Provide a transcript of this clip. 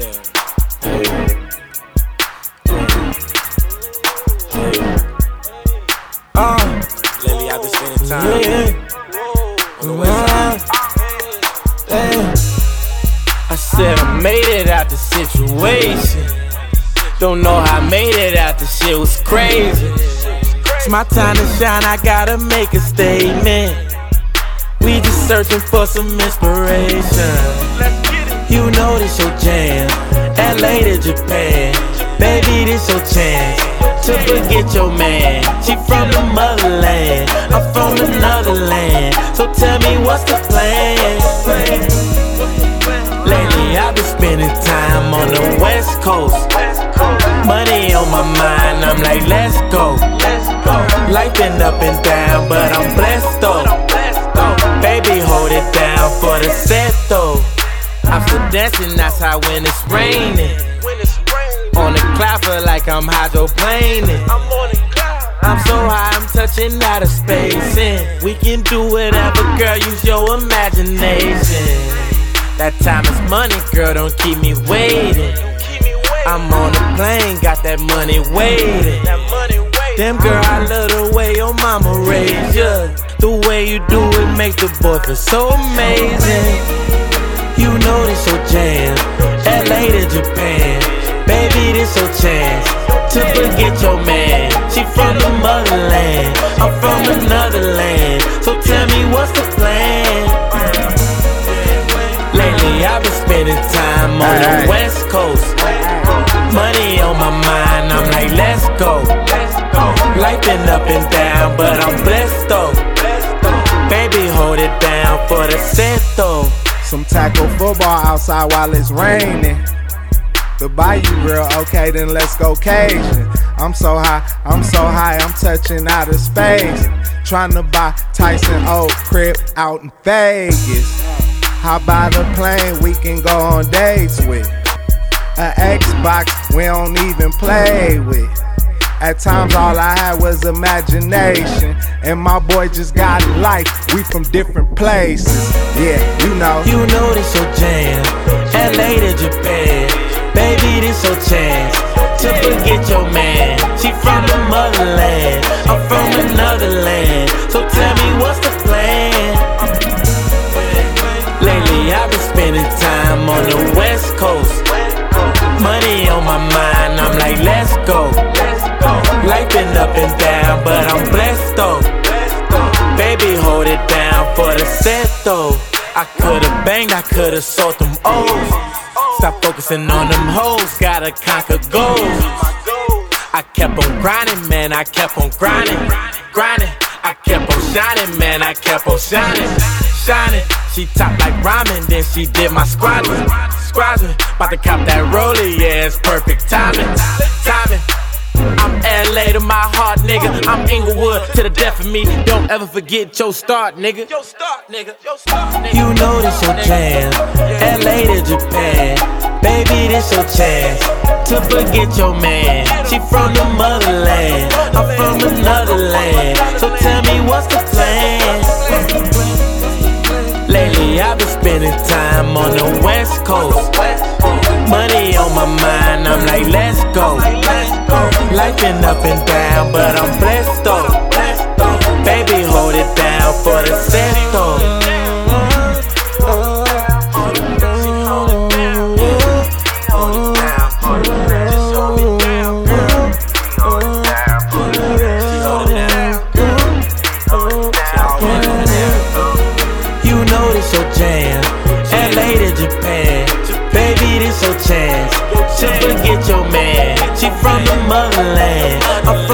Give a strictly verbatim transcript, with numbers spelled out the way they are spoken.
Yeah. Yeah. Uh, lately I've been spending time yeah. on the west side. Yeah. I said I made it out the situation. Don't know how I made it out, the shit was crazy. It's my time to shine, I gotta make a statement. We just searching for some inspiration. You know this your jam, L A to Japan. Baby, this your chance to forget your man. She from the motherland, I'm from another land. So tell me what's the plan? Lately I've been spending time on the west coast. Money on my mind, I'm like let's go. Life been up and down, but I'm blessed though. Baby, hold it down for the set though. I'm still dancing outside when it's raining. On the cloud, feel like I'm hydroplaning. I'm so high, I'm touching outer space. And we can do whatever, girl, use your imagination. That time is money, girl, don't keep me waiting. I'm on a plane, got that money waiting. Damn girl, I love the way your mama raised ya. The way you do it makes the boy feel so amazing. You know this your jam, L A to Japan. Baby, this your chance to forget your man. She from the motherland, I'm from another land. So tell me what's the plan? Lately I've been spending time on the west coast. Money on my mind, I'm like let's go. Life been up and down, but I'm blessed though. Baby, hold it down for the set though. Some tackle football outside while it's raining. The Bayou girl, okay, then let's go Cajun. I'm so high, I'm so high, I'm touching outer space. Trying to buy Tyson old crib out in Vegas. Hop by the plane, we can go on dates with. A Xbox we don't even play with. At times all I had was imagination. And my boy just got life, we from different places. Yeah, you know. You know this your jam, L A to Japan. Baby, this your chance to forget your man. She from the motherland, I'm from another land. So tell me what's the plan? Lately I've been spending time on the west coast. Money on my mind, I'm like let's go. Life been up and down, but I'm blessed though. Baby, hold it down for the set though. I could've banged, I could've sold them O's. Stop focusing on them hoes, gotta conquer goals. I kept on grinding, man, I kept on grinding, grinding. I kept on shining, man, I kept on shining, shining. She top like ramen, then she did my squadron, squadron. About to cop that roller, yeah, it's perfect timing, timing. I'm L A to my heart, nigga. I'm Inglewood to the death of me. Don't ever forget your start, nigga. Your start, nigga. Your start, nigga. You know this your jam, L A to Japan. Baby, this your chance to forget your man. She from the motherland, I'm from another land. So tell me what's the plan? Lately I've been spending time on the west coast. Money on my mind, I'm like let's go. Life been up and down, but I'm blessed though. Baby, hold it down for the set though. You know this your jam, L A to Japan. Baby, this your chance to forget your man. She from the motherland, I'm